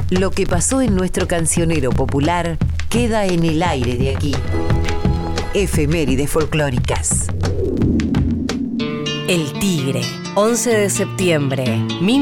Lo que pasó en nuestro cancionero popular queda en el aire de aquí. Efemérides folclóricas. El Tigre, 11 de septiembre,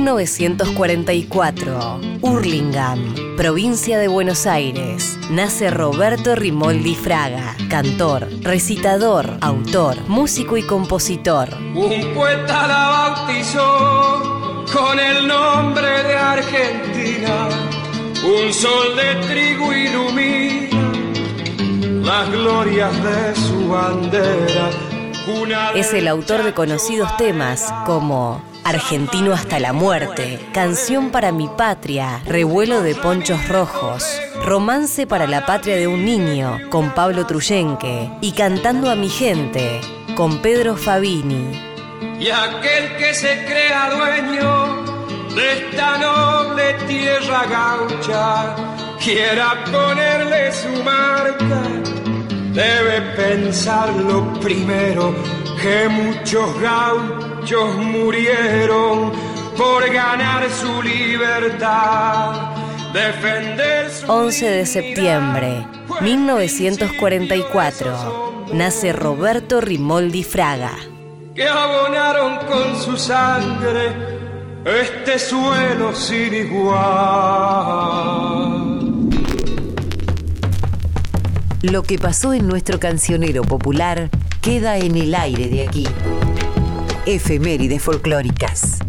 1944, Hurlingham, provincia de Buenos Aires. Nace Roberto Rimoldi Fraga, cantor, recitador, autor, músico y compositor. Un poeta la bautizó con el nombre de Argentina. Un sol de trigo ilumina las glorias de su bandera. Es el autor de conocidos temas como Argentino hasta la muerte, Canción para mi patria, Revuelo de ponchos rojos, Romance para la patria de un niño, con Pablo Truyenque, y Cantando a mi gente, con Pedro Fabini. Y aquel que se crea dueño de esta noble tierra gaucha, quiera ponerle su marca, debe pensarlo primero, que muchos gauchos murieron por ganar su libertad, defender su 11 de septiembre, 1944, nace Roberto Rimoldi Fraga. Que abonaron con su sangre este suelo sin igual. Lo que pasó en nuestro cancionero popular queda en el aire de aquí. Efemérides folclóricas.